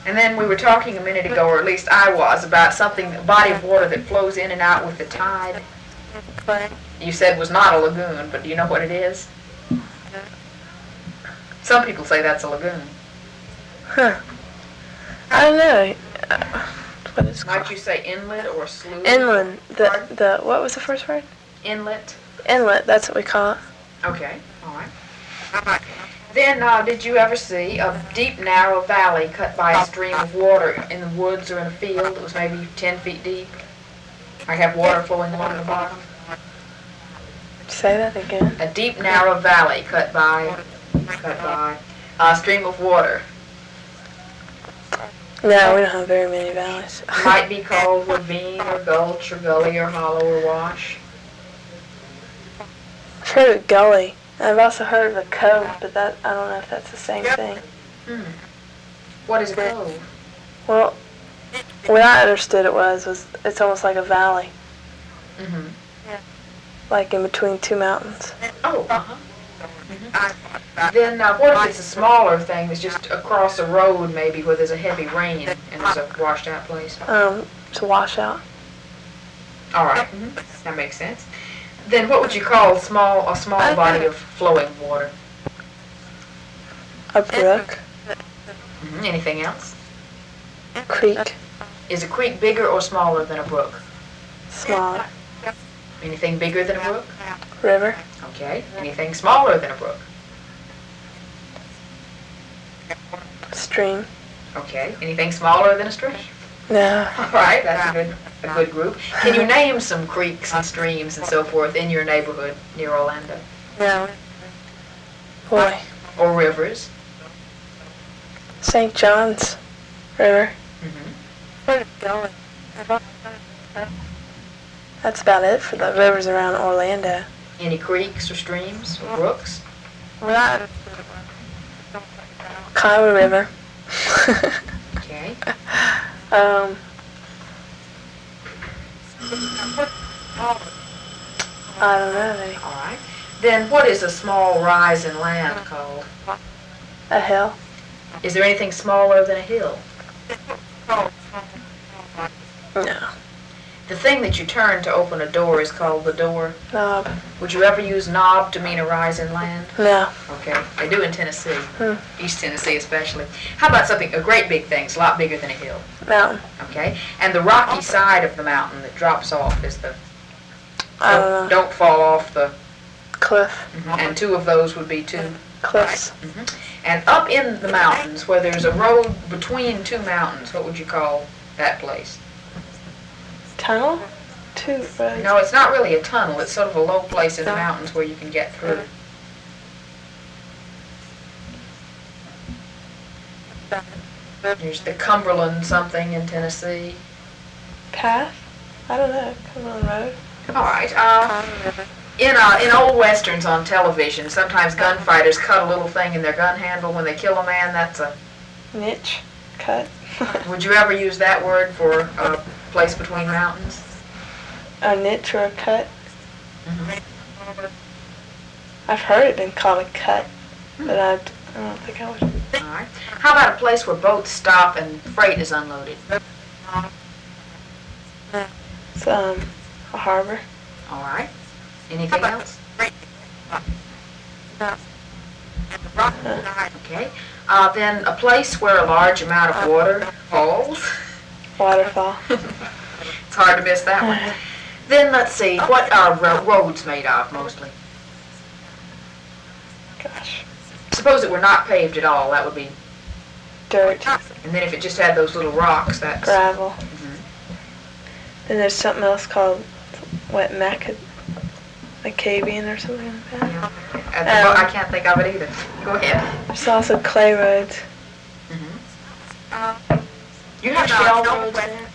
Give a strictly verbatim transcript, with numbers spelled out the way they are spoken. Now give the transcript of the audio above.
And then we were talking a minute ago, or at least I was, about something, a body of water that flows in and out with the tide. You said was not a lagoon, but do you know what it is? Some people say that's a lagoon. Huh. I don't know. Uh, what is it Might called? you say inlet or sluice? Inland. The, Pardon? the, what was the first word? Inlet. Inlet, that's what we call it. Okay, all right. Then, uh, did you ever see a deep, narrow valley cut by a stream of water in the woods or in a field that was maybe ten feet deep? I have water flowing along the bottom. Say that again. A deep, narrow valley cut by, cut by a stream of water. No, we don't have very many valleys. Might be called ravine or gulch or gully or hollow or wash. I've heard of gully. I've also heard of a cove, but that I don't know if that's the same thing. Hmm. What is a cove? Well, what I understood it was, was it's almost like a valley, Mm-hmm. like in between two mountains. Oh, uh-huh. Mm-hmm. Then uh, what if it's a smaller thing that's just across a road maybe where there's a heavy rain and there's a washed out place? Um, it's a washout. All right. Mm-hmm. That makes sense. Then what would you call small a small body of flowing water? A brook, Mm-hmm. Anything else? creek, Is a creek bigger or smaller than a brook? smaller, Anything bigger than a brook? river, Okay. Anything smaller than a brook? stream. Okay. Anything smaller than a stream? No. All right, that's a good a good group. Can you name some creeks and streams and so forth in your neighborhood near Orlando? No. Boy, Or rivers? Saint John's River. Mm-hmm. That's about it for the rivers around Orlando. Any creeks or streams or brooks? Kiowa River. Okay. um, I don't know any. All right. Then what is a small rise in land called? A hill. Is there anything smaller than a hill? No. The thing that you turn to open a door is called the door. Knob. Would you ever use knob to mean a rise in land? No. Okay. They do in Tennessee. Hmm. East Tennessee especially. How about something, a great big thing, it's a lot bigger than a hill. Mountain. Okay. And the rocky side of the mountain that drops off is the, I don't know. don't fall off the, Cliff. and two of those would be two. Cliffs. Mhm. And up in the mountains, where there's a road between two mountains, what would you call that place? Tunnel? Two roads. No, it's not really a tunnel. It's sort of a low place in the mountains where you can get through. There's the Cumberland something in Tennessee. Path? I don't know. Cumberland Road. All right. Uh, in uh, in old westerns on television, sometimes gunfighters cut a little thing in their gun handle when they kill a man. That's a. Niche. Cut. Would you ever use that word for a place between mountains? A niche or a cut. Mm-hmm. I've heard it been called a cut, but I, I don't think I would. All right. How about a place where boats stop and freight is unloaded? It's um, a harbor. All right. Anything else? Okay. Uh, then a place where a large amount of water falls. Waterfall. It's hard to miss that one. Then let's see, what are ro- roads made of mostly? Gosh. Suppose it were not paved at all, that would be. Dirt. And then if it just had those little rocks, that's. Gravel. Mhm. Then there's something else called what Maca- Macabian or something like that. Yeah. At the mo- Um, I can't think of it either. Go ahead. There's also clay roads. Mm-hmm. You have shell roads there?